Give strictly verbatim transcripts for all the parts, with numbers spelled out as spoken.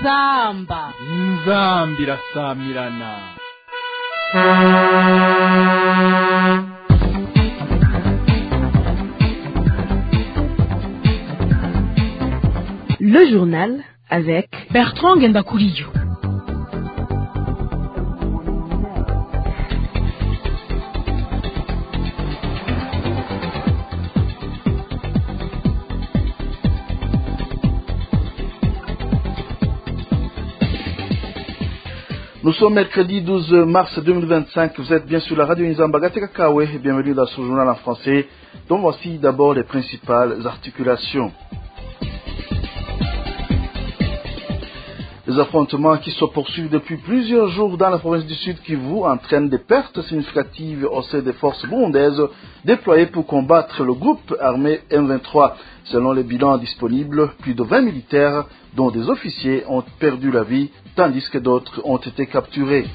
inzamba inzamba irasamirana. Le journal avec Bertrand Ngendakuriyo. Nous sommes mercredi douze mars deux mille vingt-cinq, vous êtes bien sur la radio Inzamba Gateka et bienvenue dans ce journal en français, dont voici d'abord les principales articulations. Les affrontements qui se poursuivent depuis plusieurs jours dans la province du Sud Kivu entraînent des pertes significatives au sein des forces burundaises déployées pour combattre le groupe armé M vingt-trois. Selon les bilans disponibles, plus de vingt militaires, dont des officiers, ont perdu la vie, tandis que d'autres ont été capturés.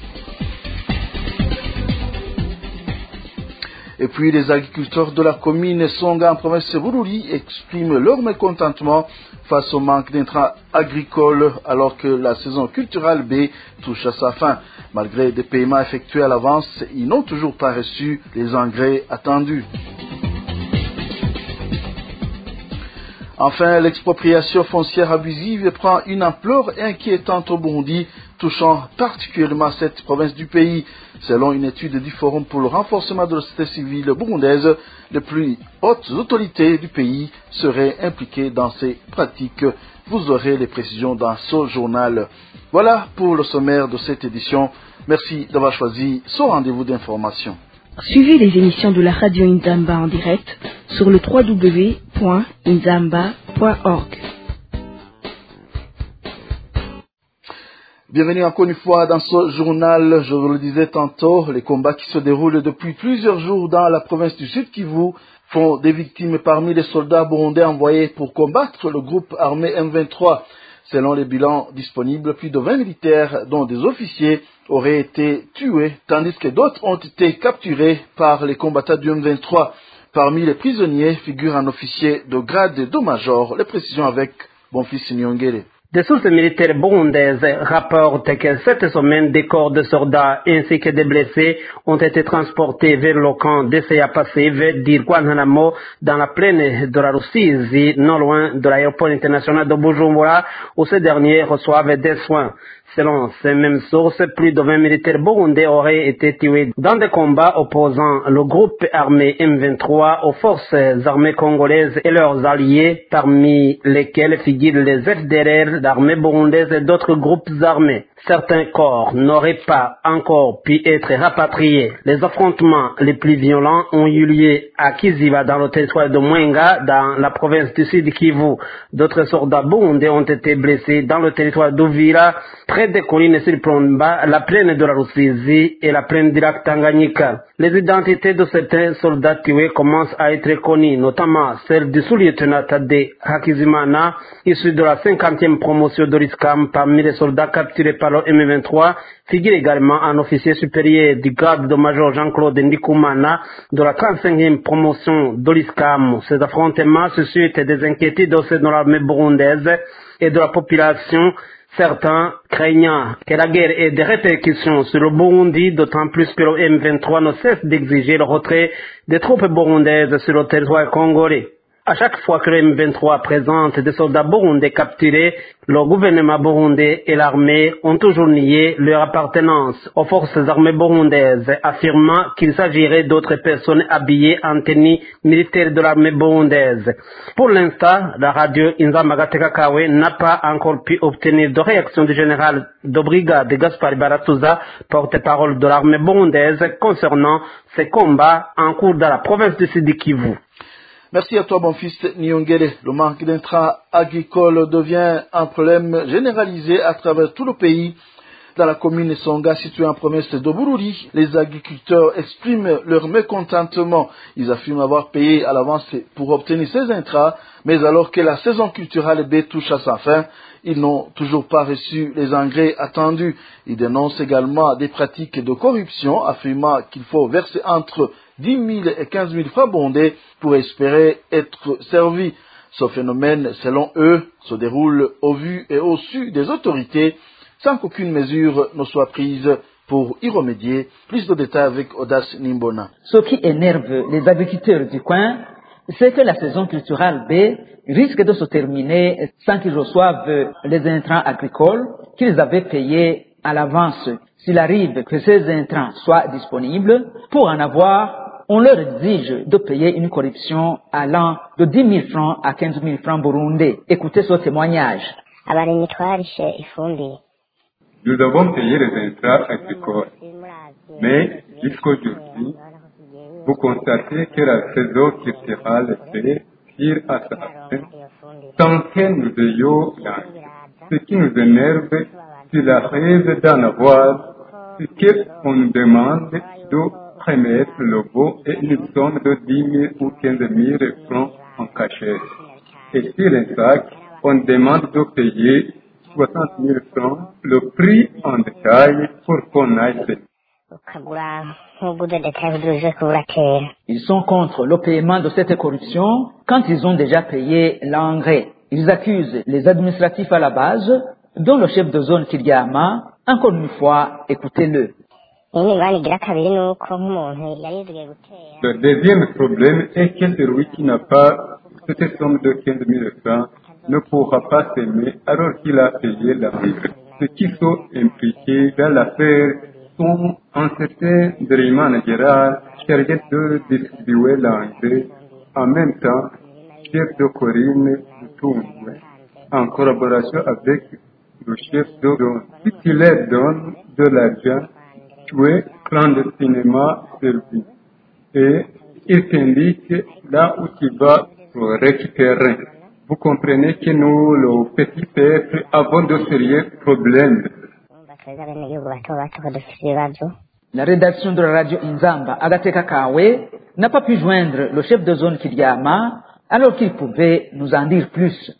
Et puis les agriculteurs de la commune Songa en province de Bururi expriment leur mécontentement face au manque d'intrants agricoles alors que la saison culturelle B touche à sa fin. Malgré des paiements effectués à l'avance, ils n'ont toujours pas reçu les engrais attendus. Enfin, l'expropriation foncière abusive prend une ampleur inquiétante au Burundi, touchant particulièrement cette province du pays. Selon une étude du Forum pour le renforcement de la société civile burundaise, les plus hautes autorités du pays seraient impliquées dans ces pratiques. Vous aurez les précisions dans ce journal. Voilà pour le sommaire de cette édition. Merci d'avoir choisi ce rendez-vous d'information. Suivez les émissions de la radio Inzamba en direct sur le w w w point inzamba point org. Bienvenue encore une fois dans ce journal. Je vous le disais tantôt, les combats qui se déroulent depuis plusieurs jours dans la province du Sud Kivu font des victimes parmi les soldats burundais envoyés pour combattre le groupe armé M vingt-trois. Selon les bilans disponibles, plus de vingt militaires, dont des officiers, auraient été tués, tandis que d'autres ont été capturés par les combattants du M vingt-trois. Parmi les prisonniers figure un officier de grade de major. Les précisions avec Bonfils Nyongere. Des sources militaires burundaises rapportent que cette semaine, des corps de soldats ainsi que des blessés ont été transportés vers le camp de Seyapasive d'Irwanhanamo dans la plaine de la Rusizi, non loin de l'aéroport international de Bujumbura, où ces derniers reçoivent des soins. Selon ces mêmes sources, plus de vingt militaires burundais auraient été tués dans des combats opposant le groupe armé M vingt-trois aux forces armées congolaises et leurs alliés, parmi lesquels figurent les F D R R, l'armée burundaise et d'autres groupes armés. Certains corps n'auraient pas encore pu être rapatriés. Les affrontements les plus violents ont eu lieu à Kiziba, dans le territoire de Mwenga, dans la province du Sud Kivu. D'autres soldats burundais ont été blessés dans le territoire d'Uvira, près des collines Siriplomba, la plaine de la Rusizi et la plaine du lac Tanganyika. Les identités de certains soldats tués commencent à être connues, notamment celle du sous-lieutenant Tade Hakizimana, issu de la cinquantième promotion de l'ISCAM parmi les soldats capturés par le M vingt-trois, figure également un officier supérieur du grade de major Jean-Claude Ndikumana de la trente-cinquième promotion de l'ISCAM. Ces affrontements suscitent des inquiétudes au sein de l'armée burundaise et de la population, certains craignant que la guerre ait des répercussions sur le Burundi, d'autant plus que le M vingt-trois ne cesse d'exiger le retrait des troupes burundaises sur le territoire congolais. À chaque fois que le M vingt-trois présente des soldats burundais capturés, le gouvernement burundais et l'armée ont toujours nié leur appartenance aux forces armées burundaises, affirmant qu'il s'agirait d'autres personnes habillées en tenue militaire de l'armée burundaise. Pour l'instant, la radio Inzamba Gateka n'a pas encore pu obtenir de réaction du général de brigade Gaspard Baratuza, porte-parole de l'armée burundaise, concernant ces combats en cours dans la province du Sud Kivu. Merci à toi, mon fils Nyongere. Le manque d'intrants agricoles devient un problème généralisé à travers tout le pays. Dans la commune Songa, située en province de Bururi, les agriculteurs expriment leur mécontentement. Ils affirment avoir payé à l'avance pour obtenir ces intrants, mais alors que la saison culturelle B touche à sa fin, ils n'ont toujours pas reçu les engrais attendus. Ils dénoncent également des pratiques de corruption, affirmant qu'il faut verser entre dix mille et quinze mille francs bondés pour espérer être servi. Ce phénomène, selon eux, se déroule au vu et au su des autorités, sans qu'aucune mesure ne soit prise pour y remédier. Plus de détails avec Audace Nimbona. Ce qui énerve les agriculteurs du coin, c'est que la saison culturelle B risque de se terminer sans qu'ils reçoivent les intrants agricoles qu'ils avaient payés à l'avance. S'il arrive que ces intrants soient disponibles, pour en avoir, on leur exige de payer une corruption allant de dix mille francs à quinze mille francs burundais. Écoutez ce témoignage. Nous avons payé les intrants agricoles, mais jusqu'aujourd'hui, vous constatez que la saison culturelle B tire à sa fin sans que nous ayons lancé. Ce qui nous énerve, s'il arrive d'en avoir, c'est qu'on nous demande de remettre le beau et une somme de dix mille ou quinze mille francs en cachette. Et sur les sacs, on demande de payer soixante mille francs, le prix en détail pour qu'on aille payer. Ils sont contre le paiement de cette corruption quand ils ont déjà payé l'engrais. Ils accusent les administratifs à la base, dont le chef de zone Kiryama. Encore une fois, écoutez-le. Le deuxième problème est que celui qui n'a pas cette somme de quinze mille francs ne pourra pas s'aimer alors qu'il a payé l'engrais. Ceux qui sont impliqués dans l'affaire sont un certain directeur managérial chargé de distribuer l'engrais, en même temps chef de Corinne Mutumwe, en collaboration avec le chef de zone. Si tu leur donnes de l'argent, tu es clandestinement servi. Et il t'indique là où tu vas récupérer. Vous comprenez que nous, le petit peuple, avons de sérieux problèmes. La rédaction de la radio Inzamba, Agateka Kawe, n'a pas pu joindre le chef de zone Kiryama, alors qu'il pouvait nous en dire plus.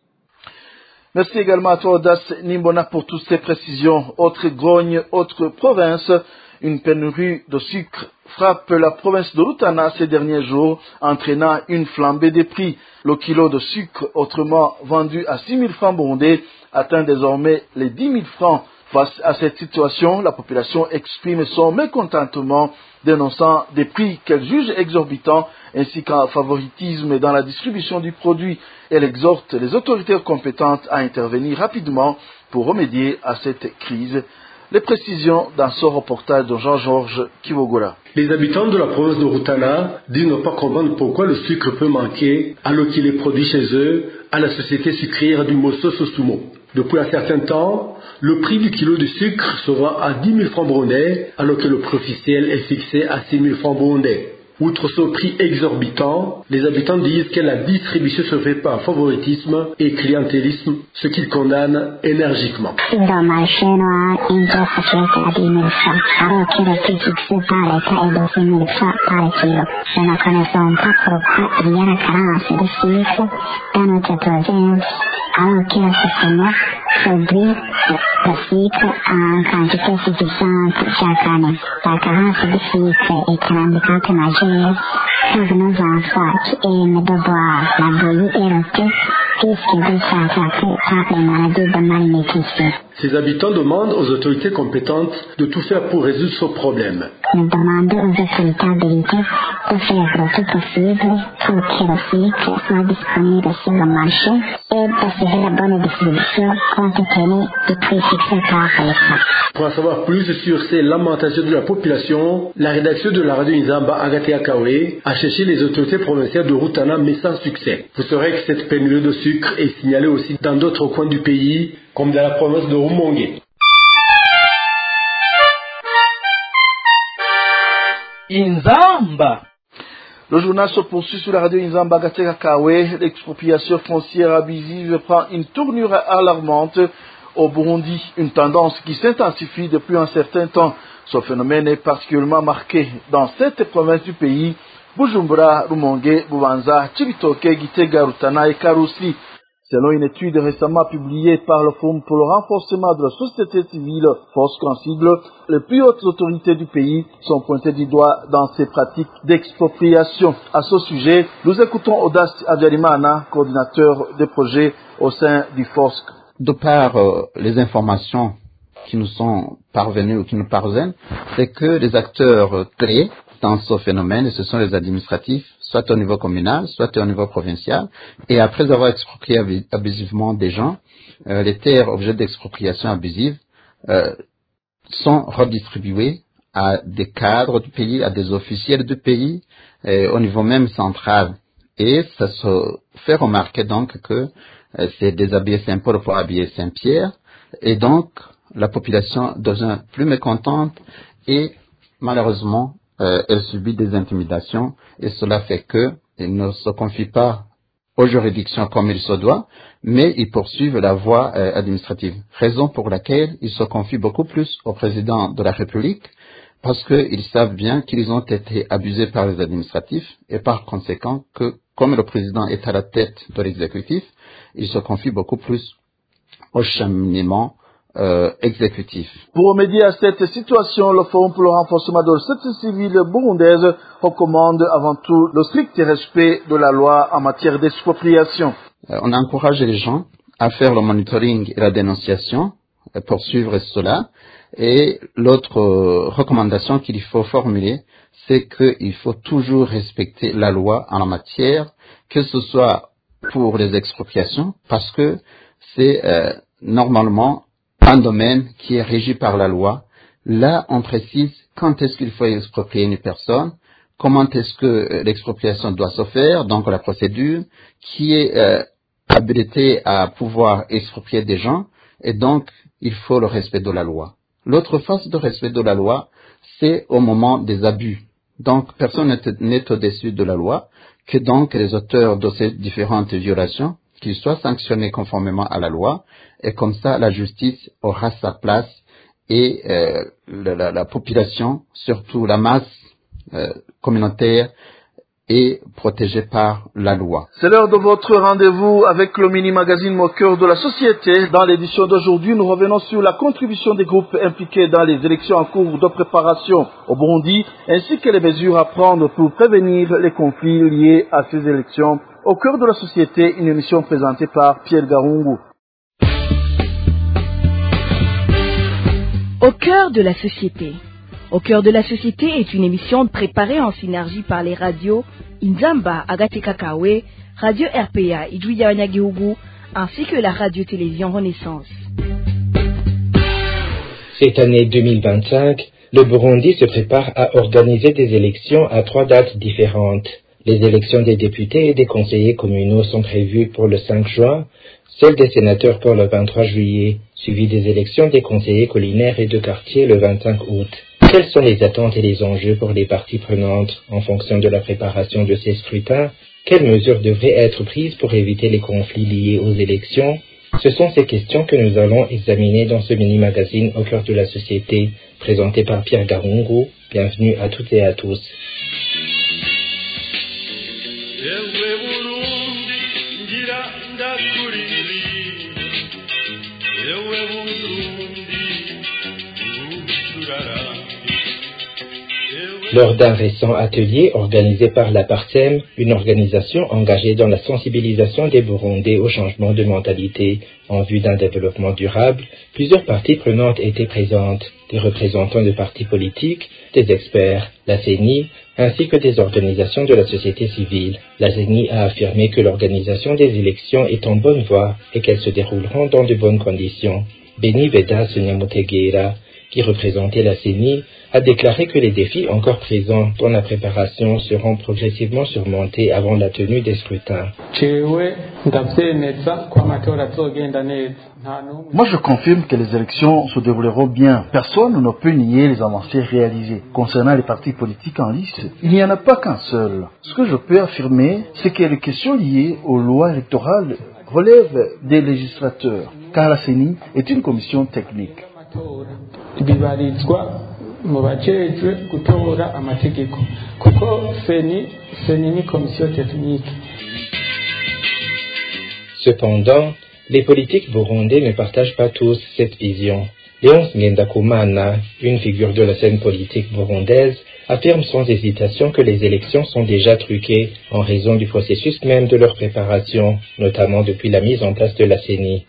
Merci également à toi, Audace Nimbona, pour toutes ces précisions. Autre grogne, autre province, une pénurie de sucre frappe la province de Rutana ces derniers jours, entraînant une flambée des prix. Le kilo de sucre, autrement vendu à six mille francs burundais, atteint désormais les dix mille francs. Face à cette situation, la population exprime son mécontentement, dénonçant des prix qu'elle juge exorbitants, ainsi qu'un favoritisme dans la distribution du produit. Elle exhorte les autorités compétentes à intervenir rapidement pour remédier à cette crise. Les précisions dans ce reportage de Jean-Georges Kivogora. Les habitants de la province de Rutana disent ne pas comprendre pourquoi le sucre peut manquer alors qu'il est produit chez eux à la société sucrière du Mosso Sosumo. Depuis un certain temps, le prix du kilo de sucre se vend à dix mille francs burundais alors que le prix officiel est fixé à six mille francs burundais. Outre ce prix exorbitant, les habitants disent que la distribution se fait par favoritisme et clientélisme, ce qu'ils condamnent énergiquement. Dans le marché noir, une pièce achète à dix mille francs, alors que le prix fixé par l'État est de six mille francs par kilo. Nous ne connaissons pas pourquoi il y a une carence de sucre dans notre province, alors que le système produit le sucre en quantité suffisante chaque année. La carence de sucre est un handicap majeur pour nos enfants qui aiment de boire la bouillie et le thé, puisqu'ils sont attrapés par les maladies de malnutrition. Ces habitants demandent aux autorités compétentes de tout faire pour résoudre ce problème. Nous demandons aux autorités habilitées de faire le tout possible pour que le sucre soit disponible sur le marché et d'assurer la bonne distribution compte tenu du prix fixé par l'État. Pour en savoir plus sur ces lamentations de la population, la rédaction de la radio Inzamba Agatea Kawe a cherché les autorités provinciales de Rutana mais sans succès. Vous saurez que cette pénurie de sucre est signalée aussi dans d'autres coins du pays, comme dans la province de Rumongue. Inzamba. Le journal se poursuit sur la radio Inzamba Gateka Kawe. L'expropriation foncière abusive prend une tournure alarmante au Burundi, une tendance qui s'intensifie depuis un certain temps. Ce phénomène est particulièrement marqué dans cette province du pays, Bujumbura, Rumongue, Bubanza, Chibitoke, Gitega, Rutana et Karusi. Selon une étude récemment publiée par le Forum pour le renforcement de la société civile, FOSC en sigle, les plus hautes autorités du pays sont pointées du doigt dans ces pratiques d'expropriation. À ce sujet, nous écoutons Audace Abiyarimana, coordinateur des projets au sein du FOSC. De par euh, les informations qui nous sont parvenues ou qui nous parviennent, c'est que les acteurs clés dans ce phénomène, ce sont les administratifs, soit au niveau communal, soit au niveau provincial, et après avoir exproprié abusivement des gens, euh, les terres objets d'expropriation abusive euh, sont redistribuées à des cadres du pays, à des officiels du pays, euh, au niveau même central. Et ça se fait remarquer donc que euh, c'est déshabiller Saint-Paul pour habiller Saint-Pierre, et donc la population devient plus mécontente et malheureusement euh, elle subit des intimidations, et cela fait qu'elle ne se confie pas aux juridictions comme il se doit, mais ils poursuivent la voie euh, administrative. Raison pour laquelle ils se confient beaucoup plus au président de la République, parce qu'ils savent bien qu'ils ont été abusés par les administratifs, et par conséquent que, comme le président est à la tête de l'exécutif, ils se confient beaucoup plus au cheminement Euh, exécutif. Pour remédier à cette situation, le Forum pour le renforcement de la société civile burundaise recommande avant tout le strict respect de la loi en matière d'expropriation. Euh, on encourage les gens à faire le monitoring et la dénonciation, euh, pour suivre cela. Et l'autre euh, recommandation qu'il faut formuler, c'est qu'il faut toujours respecter la loi en la matière, que ce soit pour les expropriations, parce que c'est euh, normalement un domaine qui est régi par la loi. Là, on précise quand est-ce qu'il faut exproprier une personne, comment est-ce que l'expropriation doit se faire, donc la procédure, qui est euh, habilité à pouvoir exproprier des gens, et donc il faut le respect de la loi. L'autre face de respect de la loi, c'est au moment des abus. Donc personne n'est au-dessus de la loi, que donc les auteurs de ces différentes violations qu'ils soient sanctionnés conformément à la loi, et comme ça la justice aura sa place, et euh, la, la, la population, surtout la masse euh, communautaire, est protégée par la loi. C'est l'heure de votre rendez-vous avec le mini-magazine au cœur de la société. Dans l'édition d'aujourd'hui, nous revenons sur la contribution des groupes impliqués dans les élections en cours de préparation au Burundi, ainsi que les mesures à prendre pour prévenir les conflits liés à ces élections. Au cœur de la société, une émission présentée par Pierre Garungu. Au cœur de la société. Au cœur de la société est une émission préparée en synergie par les radios Inzamba, Agatekakawe, Radio R P A, Idouya Wanyagihugu, ainsi que la radio-télévision Renaissance. Cette année deux mille vingt-cinq, le Burundi se prépare à organiser des élections à trois dates différentes. Les élections des députés et des conseillers communaux sont prévues pour le cinq juin, celles des sénateurs pour le vingt-trois juillet, suivies des élections des conseillers collinaires et de quartier le vingt-cinq août. Quelles sont les attentes et les enjeux pour les parties prenantes en fonction de la préparation de ces scrutins? Quelles mesures devraient être prises pour éviter les conflits liés aux élections? Ce sont ces questions que nous allons examiner dans ce mini-magazine au cœur de la société, présenté par Pierre Garungu. Bienvenue à toutes et à tous. Lors d'un récent atelier organisé par la Parsem, une organisation engagée dans la sensibilisation des Burundais au changement de mentalité en vue d'un développement durable, plusieurs parties prenantes étaient présentes, des représentants de partis politiques, des experts, la C E N I, ainsi que des organisations de la société civile. La C E N I a affirmé que l'organisation des élections est en bonne voie et qu'elles se dérouleront dans de bonnes conditions. Beni Veda Senyamutegera, qui représentait la C E N I, a déclaré que les défis encore présents dans la préparation seront progressivement surmontés avant la tenue des scrutins. Moi, je confirme que les élections se dérouleront bien. Personne ne peut nier les avancées réalisées. Concernant les partis politiques en lice, il n'y en a pas qu'un seul. Ce que je peux affirmer, c'est que les questions liées aux lois électorales relèvent des législateurs, car la C E N I est une commission technique. mu bajejwe gutora amategeko kuko feni feni ni komisiyo tekinike. Cependant, les politiques burundais ne partagent pas tous cette vision. Léonce Ngendakumana, une figure de la scène politique burundaise, affirme sans hésitation que les élections sont déjà truquées en raison du processus même de leur préparation, notamment depuis la mise en place de la C E N I.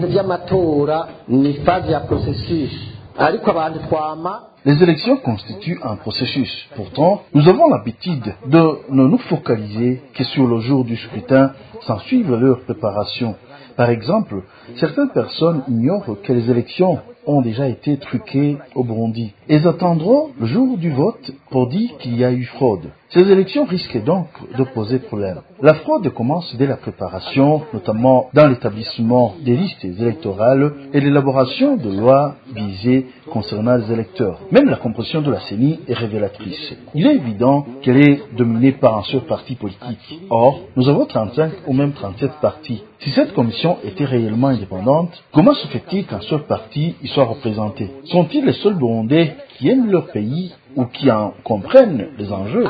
Les élections constituent un processus. Pourtant, nous avons l'habitude de ne nous focaliser que sur le jour du scrutin sans suivre leur préparation. Par exemple, certaines personnes ignorent que les élections ont déjà été truquées au Burundi. Ils attendront le jour du vote pour dire qu'il y a eu fraude. Ces élections risquent donc de poser problème. La fraude commence dès la préparation, notamment dans l'établissement des listes électorales et l'élaboration de lois visées concernant les électeurs. Même la composition de la C E N I est révélatrice. Il est évident qu'elle est dominée par un seul parti politique. Or, nous avons trente-cinq ou même trente-sept partis. Si cette commission était réellement indépendante, comment se fait-il qu'un seul parti y soit représenté? Sont-ils les seuls Burundais qui aiment leur pays ou qui en comprennent les enjeux?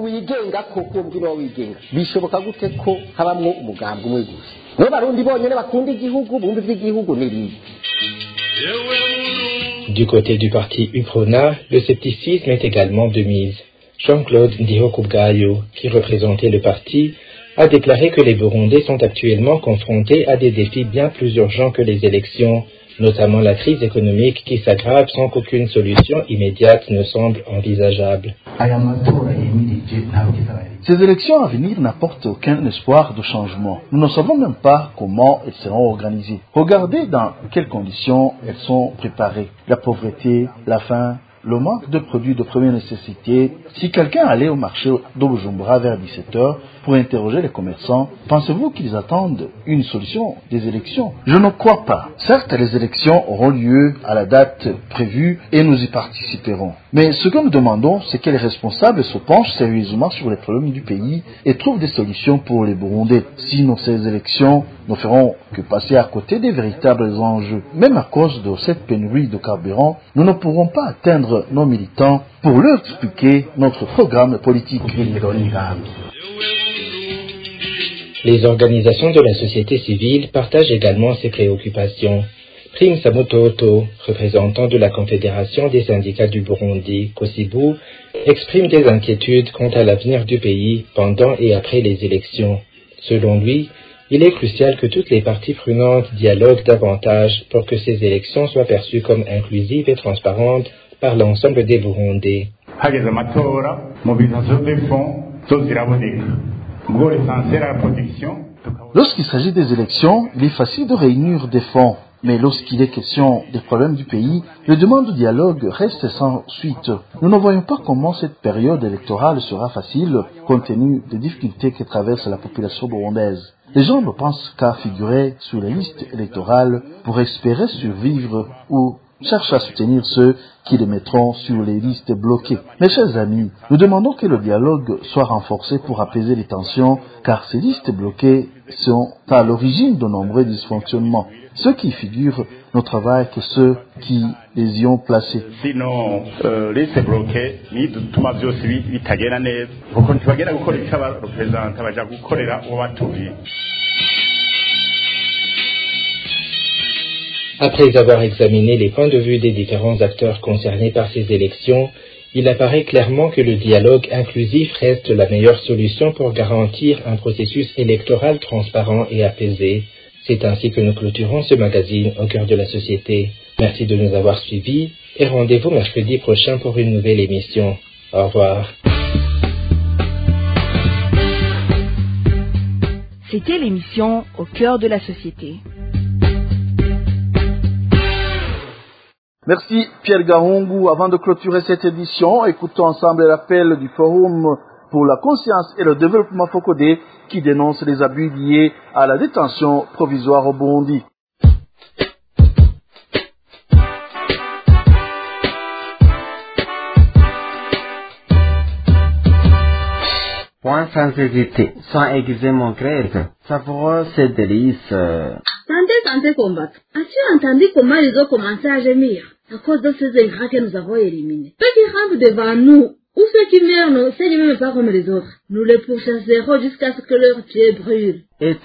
Du côté du parti UPRONA, le scepticisme est également de mise. Jean-Claude Ndihokubwayo, qui représentait le parti, a déclaré que les Burundais sont actuellement confrontés à des défis bien plus urgents que les élections, notamment la crise économique qui s'aggrave sans qu'aucune solution immédiate ne semble envisageable. Ces élections à venir n'apportent aucun espoir de changement. Nous ne savons même pas comment elles seront organisées. Regardez dans quelles conditions elles sont préparées. La pauvreté, la faim, le manque de produits de première nécessité. Si quelqu'un allait au marché de Bujumbura vers dix-sept heures pour interroger les commerçants, pensez-vous qu'ils attendent une solution des élections? Je ne crois pas. Certes, les élections auront lieu à la date prévue et nous y participerons. Mais ce que nous demandons, c'est que les responsables se penchent sérieusement sur les problèmes du pays et trouvent des solutions pour les Burundais. Sinon, ces élections ne feront que passer à côté des véritables enjeux. Même à cause de cette pénurie de carburant, nous ne pourrons pas atteindre nos militants pour leur expliquer notre programme politique. Les organisations de la société civile partagent également ces préoccupations. Prime Samutoto, représentant de la Confédération des syndicats du Burundi, Kosibu, exprime des inquiétudes quant à l'avenir du pays pendant et après les élections. Selon lui, il est crucial que toutes les parties prenantes dialoguent davantage pour que ces élections soient perçues comme inclusives et transparentes par l'ensemble des Burundais. Lorsqu'il s'agit des élections, il est facile de réunir des fonds. Mais lorsqu'il est question des problèmes du pays, les demandes de dialogue restent sans suite. Nous ne voyons pas comment cette période électorale sera facile, compte tenu des difficultés que traverse la population burundaise. Les gens ne pensent qu'à figurer sur les listes électorales pour espérer survivre ou cherchent à soutenir ceux qui les mettront sur les listes bloquées. Mes chers amis, nous demandons que le dialogue soit renforcé pour apaiser les tensions, car ces listes bloquées sont à l'origine de nombreux dysfonctionnements. Ceux qui figurent ne travaillent que ceux qui les y ont placés. Sinon, euh, liste bloquée, ni dutuma byose bitagenda neza. Kuko ntibagenda gukora icyo abarepresenta baja gukorera uwo batuye. Après avoir examiné les points de vue des différents acteurs concernés par ces élections, il apparaît clairement que le dialogue inclusif reste la meilleure solution pour garantir un processus électoral transparent et apaisé. C'est ainsi que nous clôturons ce magazine au cœur de la société. Merci de nous avoir suivis et rendez-vous mercredi prochain pour une nouvelle émission. Au revoir. C'était l'émission Au cœur de la société. Merci Pierre Gahungu. Avant de clôturer cette édition, écoutons ensemble l'appel du Forum pour la conscience et le développement Focodé qui dénonce les abus liés à la détention provisoire au Burundi. Point sans hésiter, sans aiguiser mon grève, savoureux ces délices. Tentez, tentez combattre. As-tu entendu comment ils ont commencé à gémir à cause de ces ingrats que nous avons éliminés? Ceux qui rampent devant nous, ou ceux qui meurent, ne saignent même pas comme les autres. Nous les pourchasserons jusqu'à ce que leurs pieds brûlent. Et toi,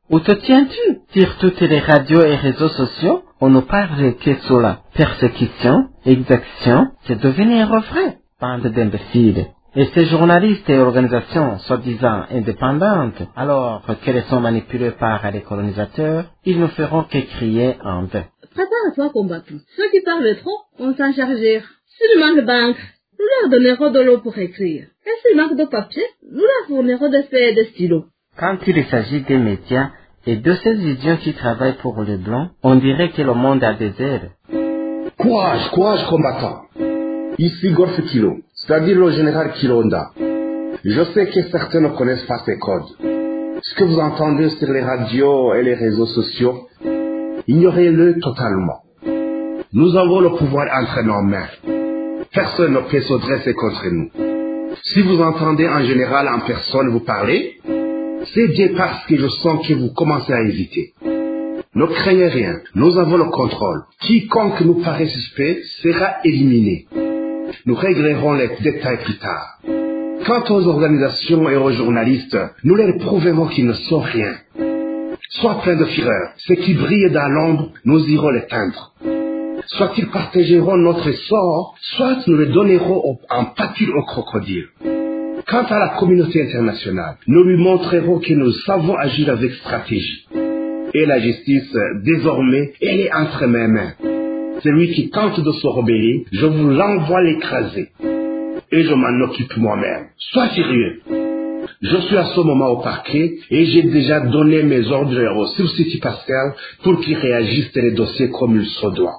Où te tiens-tu? Sur toutes les radios et réseaux sociaux, on ne parle que sur la persécution, exaction, c'est devenu un refrain. Bande d'imbéciles. Et ces journalistes et organisations soi-disant indépendantes, alors qu'elles sont manipulées par les colonisateurs, ils ne feront que crier en vain. Prépare-toi, combattant. Ceux qui parlent trop, on s'en chargera. S'il manque d'encre, nous leur donnerons de l'eau pour écrire. Et s'il manque de papier, nous leur fournirons des feuilles et des stylos. Quand il s'agit des médias et de ces idiots qui travaillent pour les Blancs, on dirait que le monde a des ailes. Courage, courage, combattant. Ici Golf Kilo, c'est-à-dire le général Kilonda. Je sais que certains ne connaissent pas ces codes. Ce que vous entendez sur les radios et les réseaux sociaux, ignorez-le totalement. Nous avons le pouvoir entre nos mains. Personne ne peut se dresser contre nous. Si vous entendez un général en personne vous parler, c'est bien parce que je sens que vous commencez à hésiter. Ne craignez rien, nous avons le contrôle. Quiconque nous paraît suspect sera éliminé. Nous réglerons les détails plus tard. Quant aux organisations et aux journalistes, nous leur prouverons qu'ils ne sont rien. Soit plein de fureur, ce qui brille dans l'ombre, nous irons l'éteindre. Soit ils partageront notre sort, soit nous le donnerons en pâture au crocodile. Quant à la communauté internationale, nous lui montrerons que nous savons agir avec stratégie. Et la justice, désormais, elle est entre mes mains. Celui qui tente de se rebeller, je vous l'envoie l'écraser. Et je m'en occupe moi-même. Sois sérieux. Je suis à ce moment au parquet et j'ai déjà donné mes ordres au substitut Pascal pour qu'il réagisse les dossiers comme il se doit.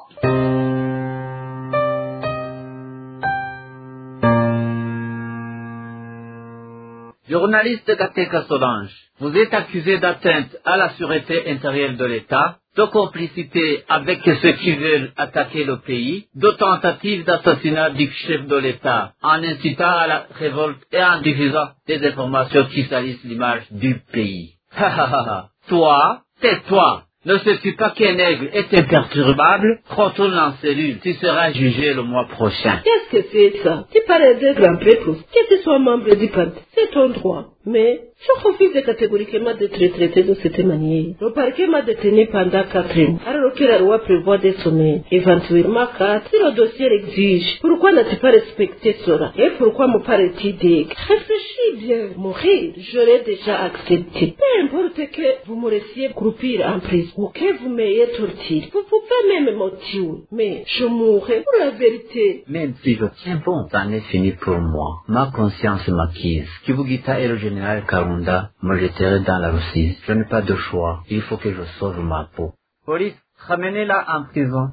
Journaliste Gateka Solange, vous êtes accusé d'atteinte à la sûreté intérieure de l'État, de complicité avec ceux qui veulent attaquer le pays, de tentative d'assassinat du chef de l'État en incitant à la révolte et en diffusant des informations qui salissent l'image du pays. Toi, c'est toi. Ne sais-tu pas qu'un aigle est imperturbable? Retourne en cellule, tu seras jugé le mois prochain. Qu'est-ce que c'est ça? Tu parles de grand prêtre, que tu sois membre du parti, c'est ton droit. Mais je refuse catégoriquement d'être traité de cette manière. Le parquet m'a détenu pendant quatre mois, alors que la loi prévoit des semaines, éventuellement quatre, si le dossier l'exige. Pourquoi n'as-tu pas respecté cela? Et pourquoi me paraît-il dég? Réfléchis bien, mourir, je l'ai déjà accepté. Peu importe que vous me laissiez croupir en prison, ou que vous m'ayez torturé, vous pouvez même me tuer, mais je mourrai pour la vérité. Même si je tiens bon, c'en est fini pour moi. Ma conscience m'acquise. Kibugita et le général Karunda me jetteraient dans la Russie. Je n'ai pas de choix. Il faut que je sauve ma peau. Police, ramenez-la en prison.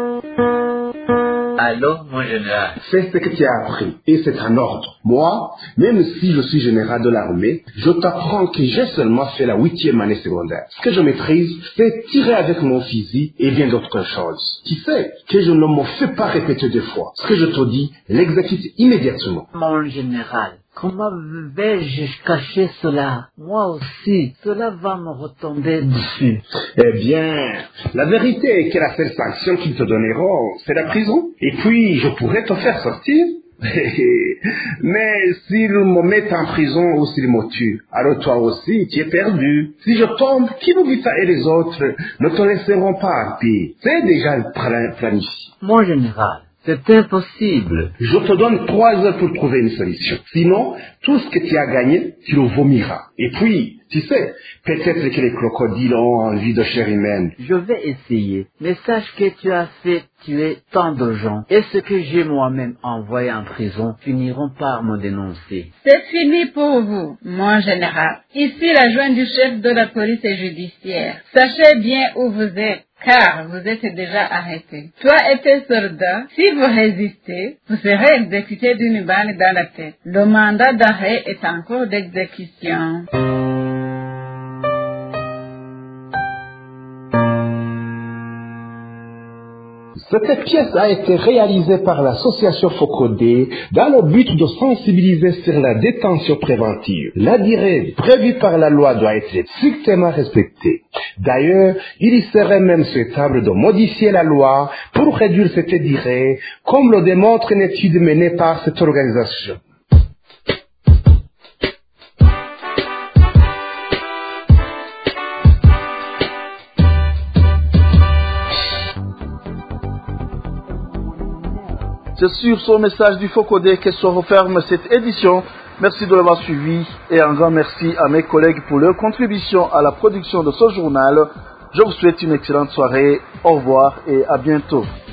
Allô, mon général. C'est ce que tu as appris, et c'est un ordre. Moi, même si je suis général de l'armée, je t'apprends que j'ai seulement fait la huitième année secondaire. Ce que je maîtrise, c'est tirer avec mon fusil et bien d'autres choses. Tu sais que je ne me fais pas répéter deux fois. Ce que je te dis, l'exécute immédiatement. Mon général, comment vais-je cacher cela? Moi aussi, cela va me retomber dessus. Eh bien, la vérité est que la seule sanction qu'ils te donneront, c'est la prison. Et puis, je pourrais te faire sortir. Mais s'ils me mettent en prison ou s'ils me tuent, alors toi aussi, tu es perdu. Si je tombe, Kibugita et les autres ne te laisseront pas en paix. C'est déjà planifié. Mon général, c'est impossible. Je te donne trois heures pour trouver une solution. Sinon, tout ce que tu as gagné, tu le vomiras. Et puis, tu sais, peut-être que les crocodiles ont envie de chair humaine. Je vais essayer. Mais sache que tu as fait tuer tant de gens. Et ce que j'ai moi-même envoyé en prison finiront par me dénoncer. C'est fini pour vous, mon général. Ici, l'adjoint du chef de la police judiciaire. Sachez bien où vous êtes, car vous êtes déjà arrêté. Toi et tes soldats, si vous résistez, vous serez exécuté d'une balle dans la tête. Le mandat d'arrêt est en cours d'exécution. Cette pièce a été réalisée par l'association Focodé dans le but de sensibiliser sur la détention préventive. La durée prévue par la loi doit être strictement respectée. D'ailleurs, il serait même souhaitable de modifier la loi pour réduire cette durée, comme le démontre une étude menée par cette organisation. C'est sur ce message du Focodé que se referme cette édition. Merci de l'avoir suivi et un grand merci à mes collègues pour leur contribution à la production de ce journal. Je vous souhaite une excellente soirée. Au revoir et à bientôt.